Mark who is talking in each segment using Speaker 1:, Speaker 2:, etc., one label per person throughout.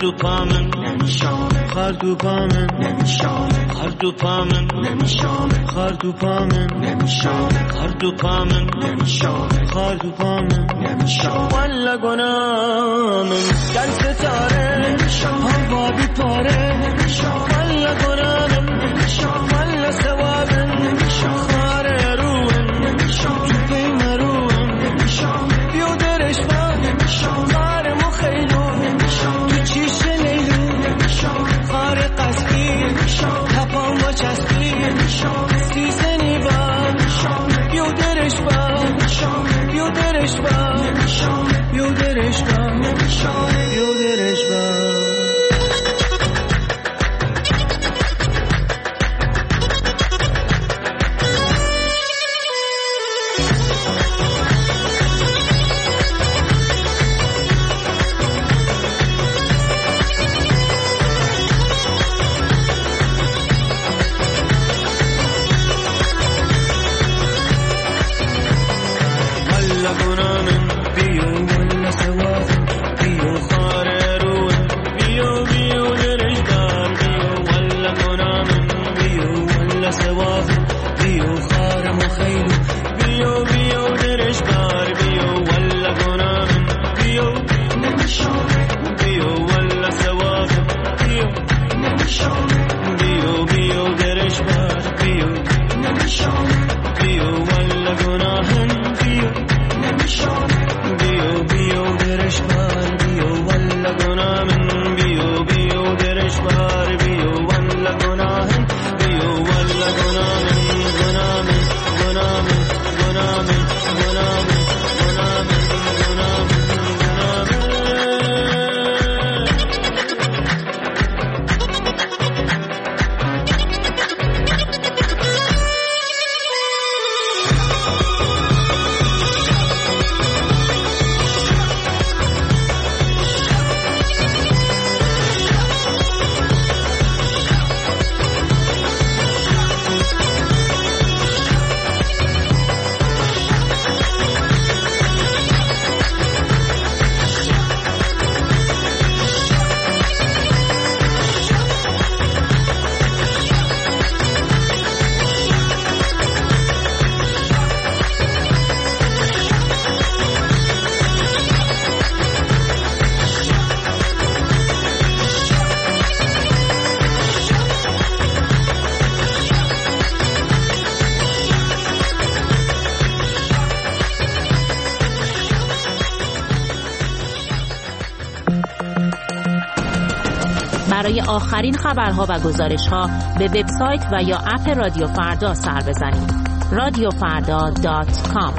Speaker 1: تو پامن نمیشامه خر تو پامن نمیشامه خر تو پامن نمیشامه خر تو پامن نمیشامه خر تو پامن نمیشامه خر تو پامن نمیشامه ولا گنامن گل ستاره نمیشامه هوا بیپاره نمیشامه ولا گنامن نمیشامه ولا ثوابن نمیشامه خاره روحن نمیشامه تو پیم روحن نمیشامه بیودرش با نمیشامه خاره مخیلو نمیشامه تو چیش لیلو نمیشامه خاره قصدی نمیشامه تپان با چسبی نمیشامه سیزنی با نمیشامه بیودرش با نمیشامه بیودرش با نمیشامه بیودرش با نمیشامه بیودرش با
Speaker 2: برای آخرین خبرها و گزارش‌ها به وبسایت و یا اپ رادیو فردا سر بزنید. radiofarda.com.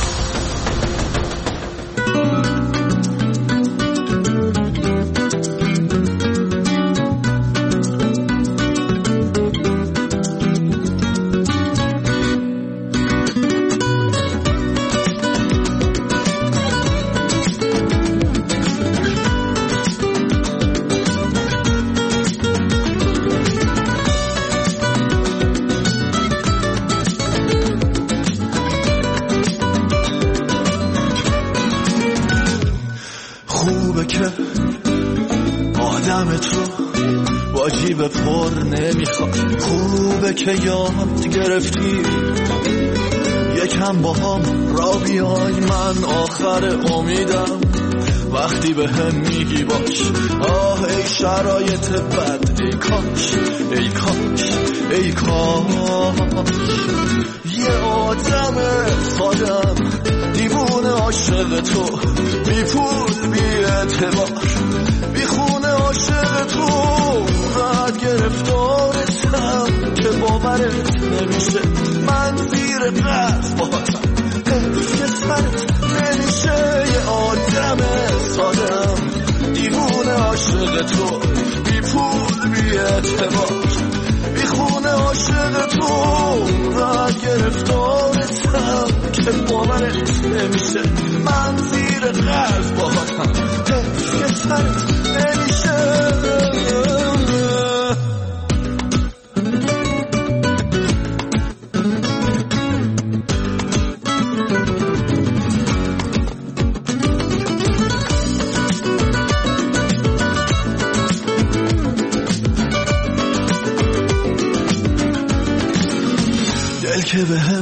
Speaker 3: واجب پر نمیخواد، خوبه که یاد گرفتی یکم با هم را بیای. من آخر امیدم وقتی به هم میگی باش. آه ای شرایط بد، ای کاش ای کاش ای کاش یه آدم سادم دیوونه عاشق تو، بی پول بی اعتبار بی خونه عاشق تو، راحت گرفتارتم که باورت نمیشه. من زیر قرض باهاتم حیف که سرت نمیشه. یه آدم سادم دیوونه عاشق تو، بی پول بی اعتبار بی خونه عاشق تو، راحت گرفتارتم که باورت نمیشه. من زیر قرض باهاتم حیف که سرت نمیشه.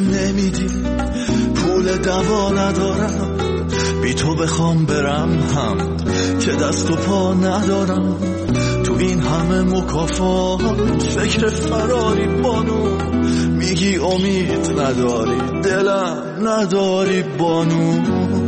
Speaker 3: نمیدی، پول دوا ندارم، بی تو بخوام برم هم که دست و پا ندارم. تو این همه مکافات فکر فراری بانو، میگی امید نداری، دلم نداری بانو.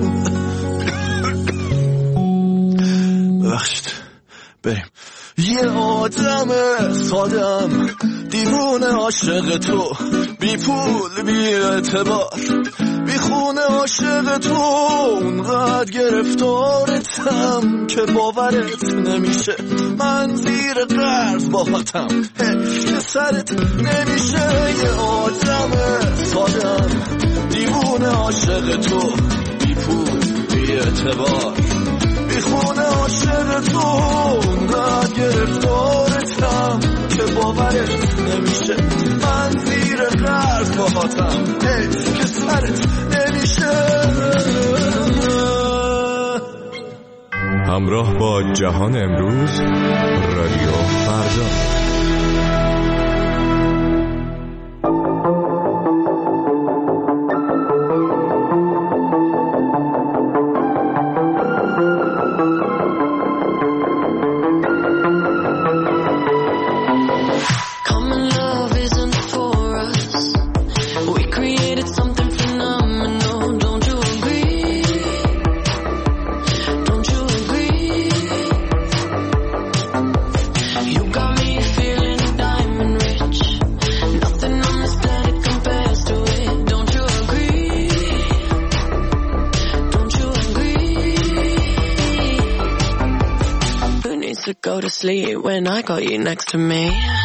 Speaker 3: ببخشید بریم. یه آدم سادم دیوونه عاشق تو، بی پول بی اعتبار بی خونه عاشق تو، اونقدر گرفتارتم که باورت نمیشه. من زیر قرض باهاتم که سرت نمیشه. یه آدم سادم دیوونه عاشق تو، بی پول بی اعتبار بی خونه عاشق تو، اونقدر گرفتارتم که باورت نمیشه. من زیر قرض باهاتم که سرت نمیشه.
Speaker 4: همراه با جهان امروز، رادیو فردا.
Speaker 5: Go to sleep when I got you next to me.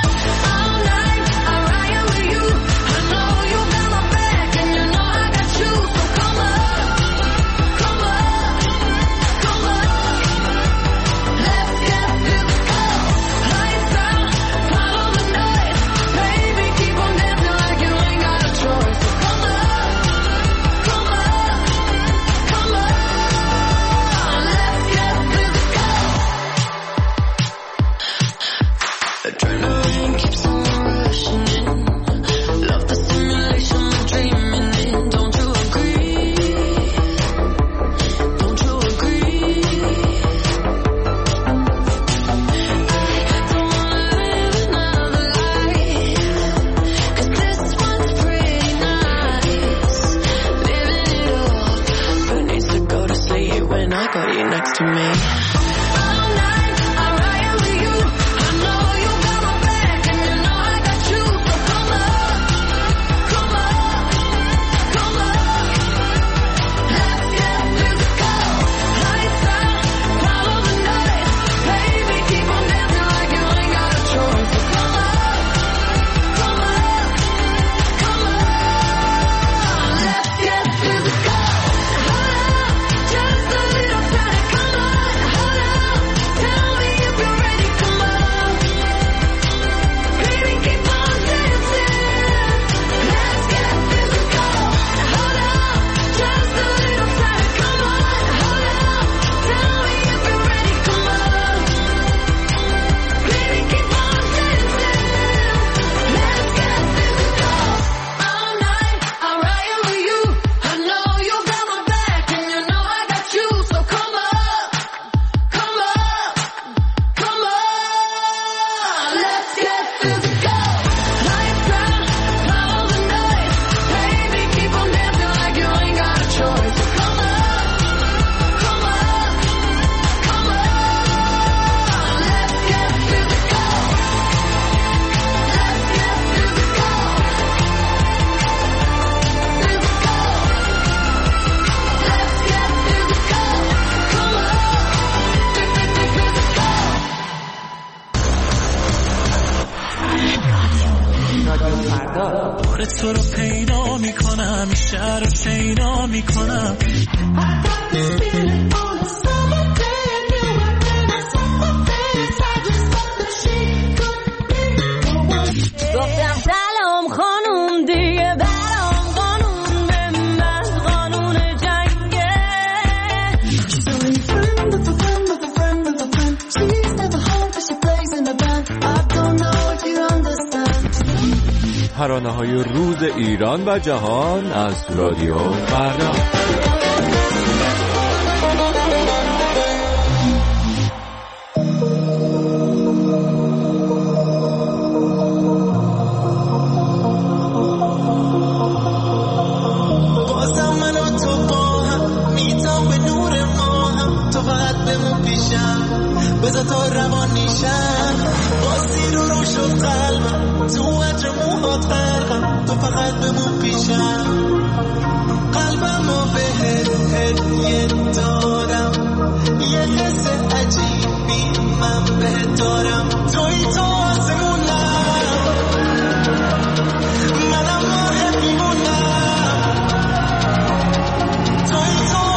Speaker 1: تو رو پیدا میکنم، شهر رو شیدا میکنم.
Speaker 6: گفتم سلام خانوم دیگه برام قانون من قانون جنگه. She's only friend of a friend of a friend of a friend. She's never home but she plays in the band. I don't know if you understand.
Speaker 4: ترانه‌های روز ایران و جهان از رادیو فردا.
Speaker 3: بذار تا روان نیشم باز زیر و رو شد قلبم تو عجر موهات غرقم تو فقط بمون پیشم قلبم رو بهت هدیه دارم یه قصه عجیبی من بهت دارم توی تو آسمونم منم راهت میمونم توی تو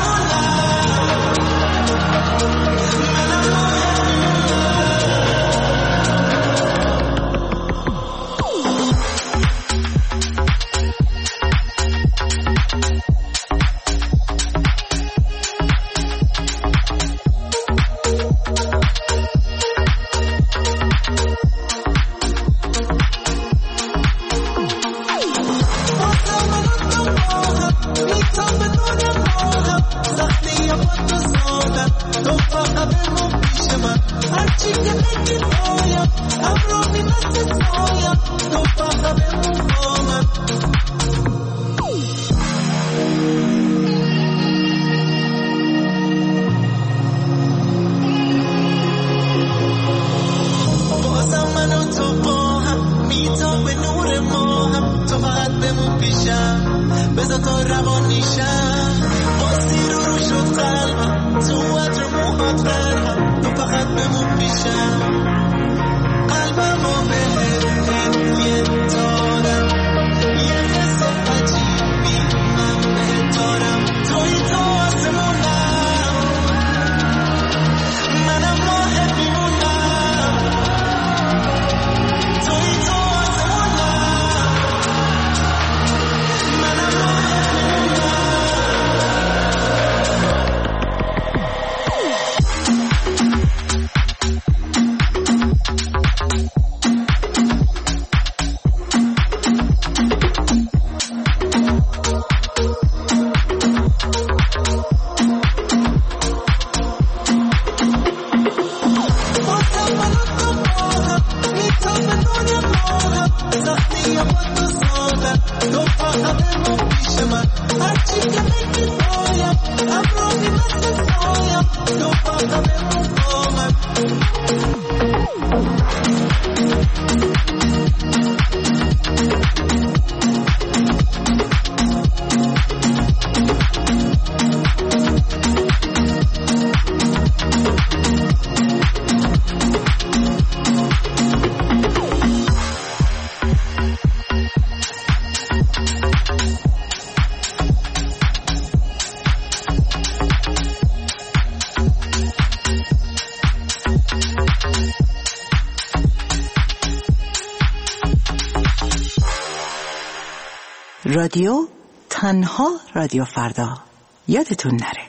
Speaker 7: رادیو تنها رادیو فردا یادتون نره.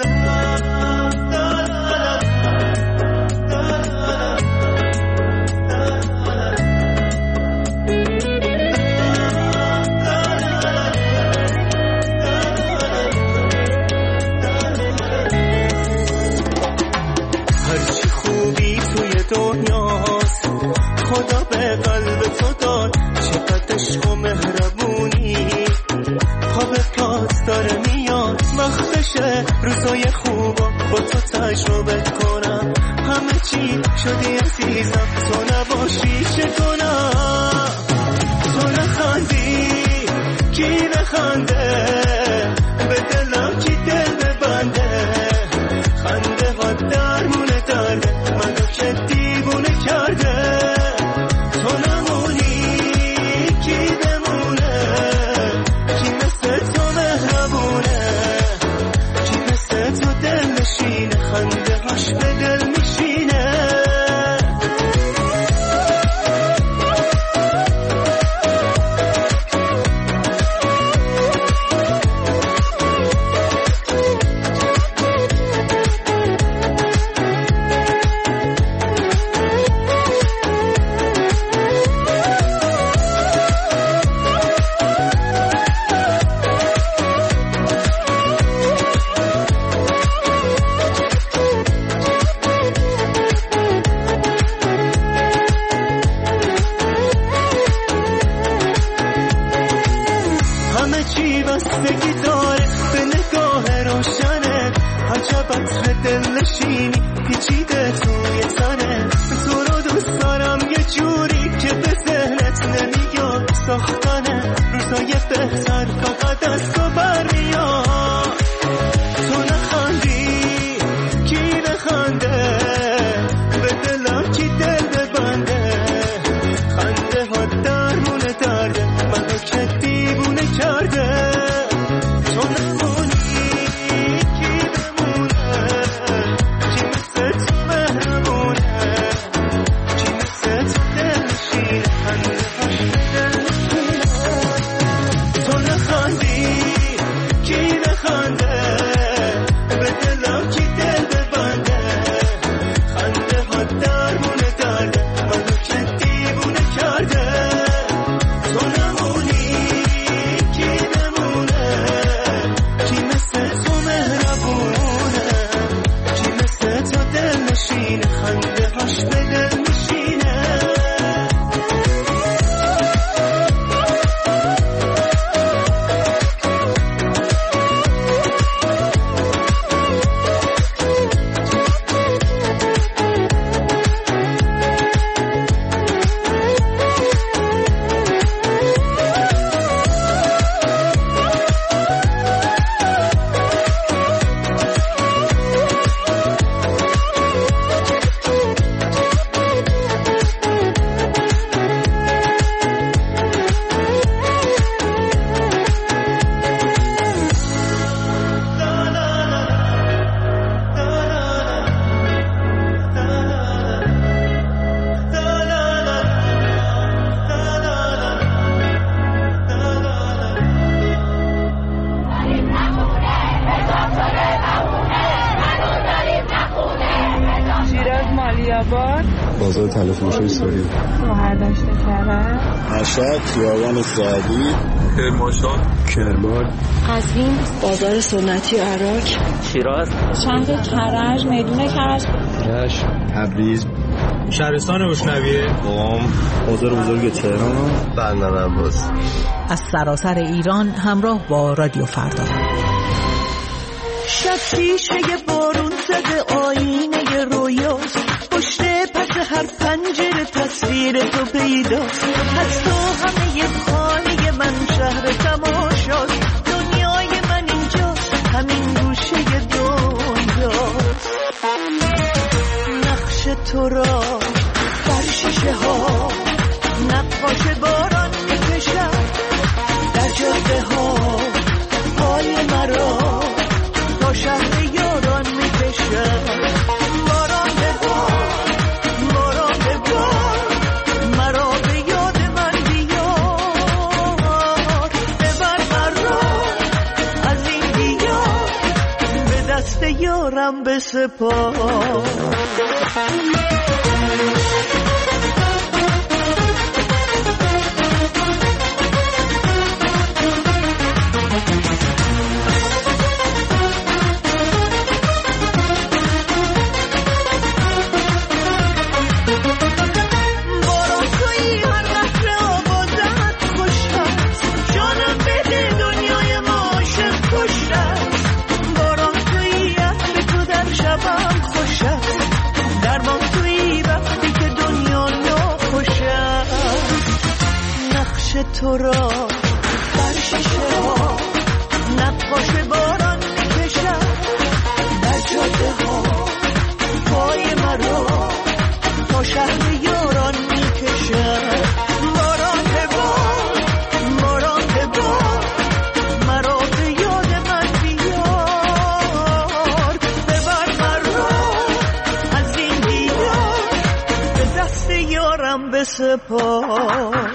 Speaker 3: هرچی خوبی توی دنیاست خدا به قلب تو داد چقدر عشق و مهربونی پا به پاس داره میاد وقتشه روزای خوبا با تو تجربه کنم همه چی شدی عزیزم تو نباشی چه کنم تو نخندی کی نخنده به دلم کی دل ببنده خنده ها درمونه درده منو که دیوونه کرده تو نمونی کی بمونه کی مثل تو مهربونه کی مثل تو دل نشینه خنده هاش به دل میشینه
Speaker 1: پیوستگی داره به نگاه روشنه، عجب عطر دلنشینی پیچیده توی تنه. تو رو دوست دارم یه جوری که به ذهنت نمیاد، ساختنه روزای بهتر فقط از تو برمیاد. تو نخندی کی نخنده، به دلم کی دل ببنده، خنده ها درمونه درده منو که دیوونه کرده. تو نمونی کی بمونه، کی مثل تو مهربونه، کی مثل تو دلشینه، خنده هاش به دل نشینه. تو نخندی کی نخنده، به دلم کی دل ببنده، خنده ها درمونه درده منو که دیوونه کرده. تو نمونی کی بمونه، کی مثل تو مهربونه، کی مثل تو دل نشینه، خنده هاش به دل میشینه.
Speaker 8: بازار تلفروشی سوری،
Speaker 9: مهردشت کرد،
Speaker 8: مشهد، خیابان سعدی،
Speaker 4: کرمانشاه،
Speaker 8: کرمان،
Speaker 5: قزوین، بازار سنتی عراق،
Speaker 10: شیراز،
Speaker 9: شهر کرج، میدون کرج،
Speaker 8: رشت، تبریز،
Speaker 11: شهرستان روشنویه،
Speaker 8: قم، بازار بزرگ تهران، بندرعباس.
Speaker 7: از سراسر ایران همراه با رادیو فردا.
Speaker 1: شب شیشه بارون زده آینه رویاست، پشت پس هر پنجره تصویر تو پیداست. از تو همه خانه من شهر تماشاست، دنیای من اینجاست، همین گوشه دنیاست. نقش تو را بر شیشه ها نقاش باران میکشد، در جاده ها پای مرا تا شهر یاران میکشد. باران ببار، باران ببار، مرا به یاد من بیار، ببر مرا از این دیار، به دست یارم بسپار. تو را بر شیشه ها نقاش باران میکشد، در جاده ها پای مرا تا شهر یاران میکشد. باران ببار، باران ببار، مرا به یاد من بیار، ببر مرا از این دیار، به دست یارم بسپار.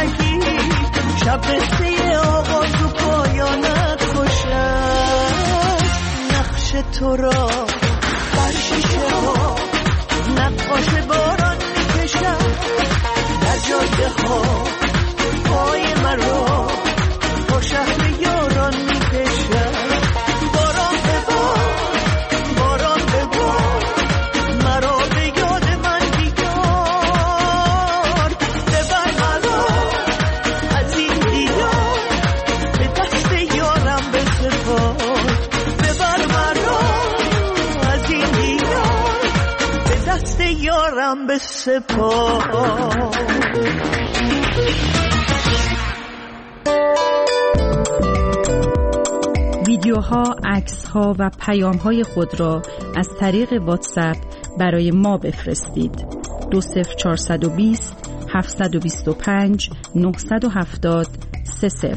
Speaker 1: شب قصه آغاز و پایانت خوشم. تو را بر شیشه ها نقاش باران میکشم در جاده ها پای مرا با شهر یاران میکشم باران ببار مرا به یاد من بیار ببر مرا از این دیار به دست یارم بسپار ببر مرا از این دیار به دست یارم بسپار.
Speaker 10: ویدیوها، عکس‌ها و پیام‌های خود را از طریق واتساپ برای ما بفرستید. 20420 725 970 30.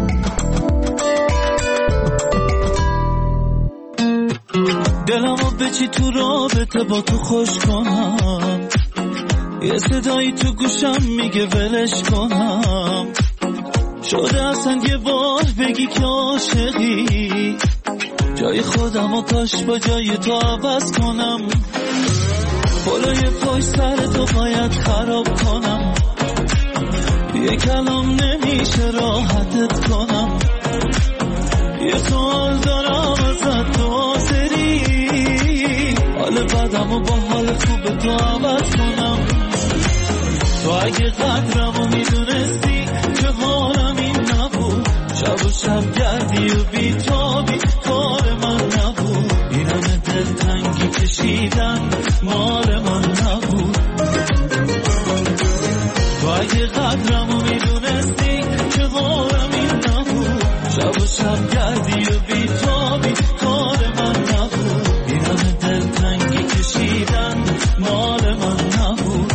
Speaker 3: دلمو بچی تو رابطه با تو خوش کنم، یه صدایی تو گوشم میگه ولش کنم، شده اصلا یه بار بگی که عاشقی، جای خودمو کاش با جای تو عوض کنم، بالای پای سر تو باید خراب کنم، یه کلام نمیشه راحتت کنم، یه سوال دارم ازت تو حاضری حال بدمو با حال خوب تو عوض کنم، تو اگه قدرمو میدونستی که حالم این نبود، شب و شب گردی و بیتابی کار من نبود، این همه دلتنگی کشیدن مال من نبود، تو اگه قدرمو میدونستی که حالم این نبود، شب و شب گردی و بیتابی کار من نبود، این همه دلتنگی کشیدن مال من نبود.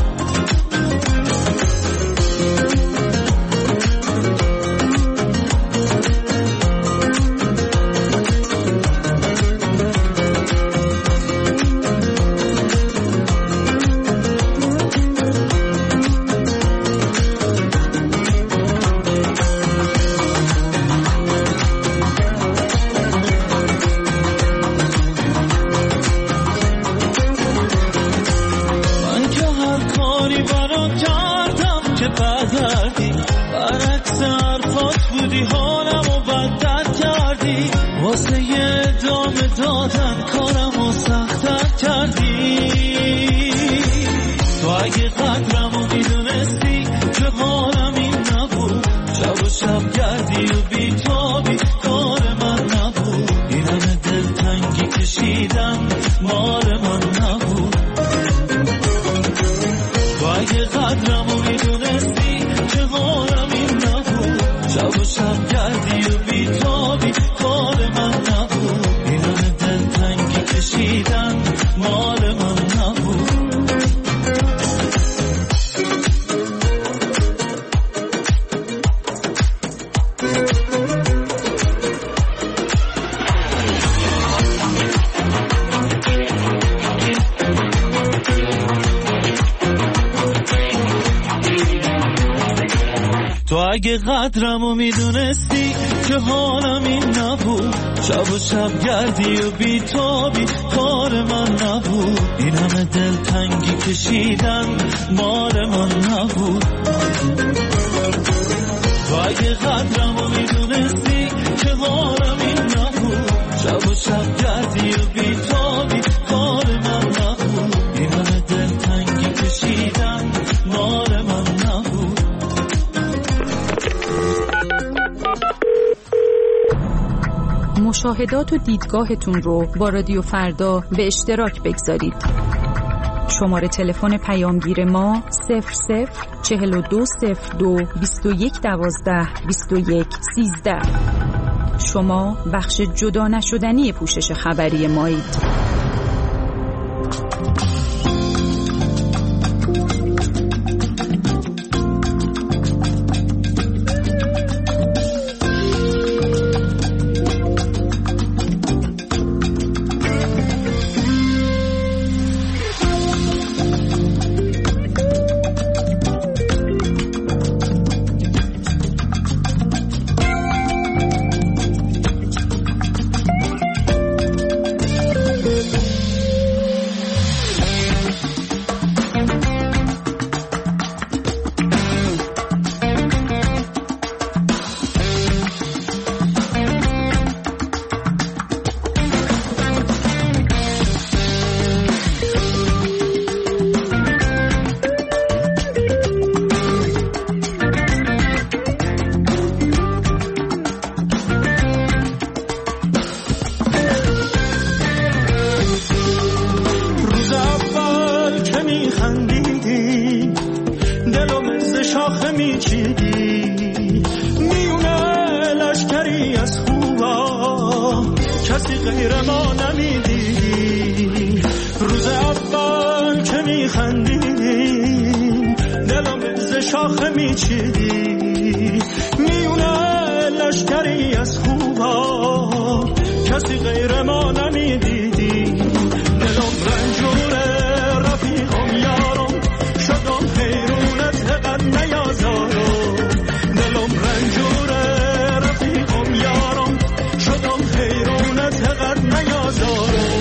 Speaker 3: اگه قدرمو میدونستی که حالم این نبود، شب و شب گردی و بیتابی کار من نبود، این همه دلتنگی کشیدن مال من نبود، تو اگه قدرمو میدونستی که حالم این نبود، شب و شب گردی و بیتابی کار من نبود، این همه دلتنگی کشیدن مال من نبود.
Speaker 10: مشاهدات و دیدگاهتون رو با رادیو فردا به اشتراک بگذارید. شماره تلفن پیامگیر ما 004202 2112 2113. شما بخش جدا نشدنی پوشش خبری مایید.
Speaker 1: میچیدی میونه لشکری از خوبا کسی غیر ما نمیدیدی روز اول که میخندیدیم دلم ز شاخه میچیدی میونه لشکری از خوبا کسی غیر ما نمیدیدی دلم رنجوره رفیقم یارم شدم حیرونت قد نیازارم دلم رنجوره رفیقم یارم شدم حیرونت قد نیازارم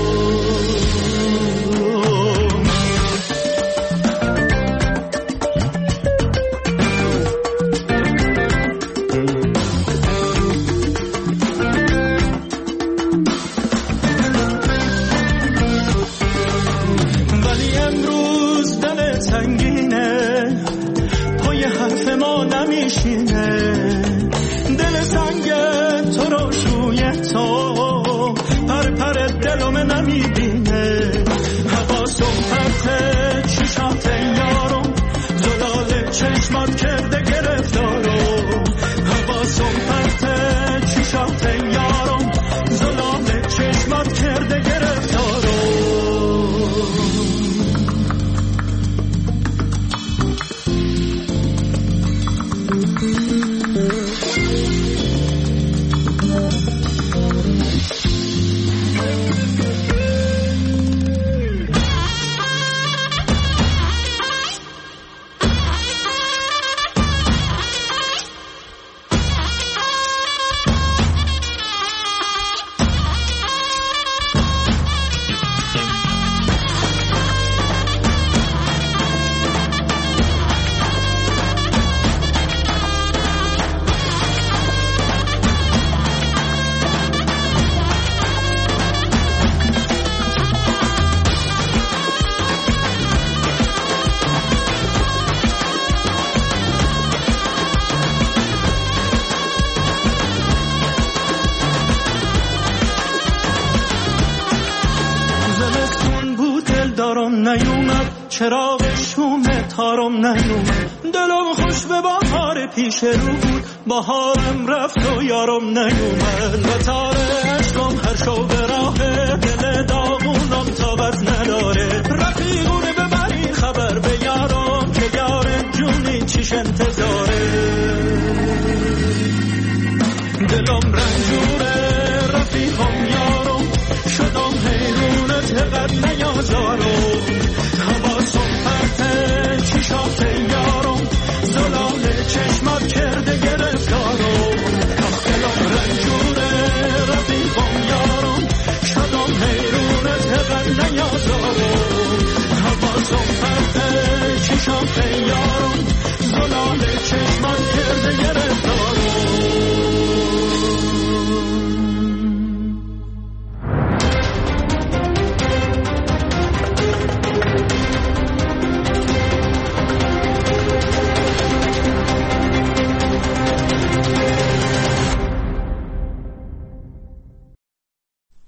Speaker 1: دل سنگ تو رو شوی تو پر پر دلم نمیبینه حواسم پرته چشات یارم زلال چشمات کرده گرفتارم حواسم پرته چشات یارم زلال چشمات کرده گرفتارم چراغ شوم تارم نیومد دلم خوش به بهار پیش رو بود بهارم رفت و یارم نیومد و تار عشقم هر شو به راه دل داغونم تابت نداره رفیقونه ببرین خبر به یارم که یار جونی چیش انتظاره دلم رنجوره رفیقم یارم شدم حیرونت قد نیازارم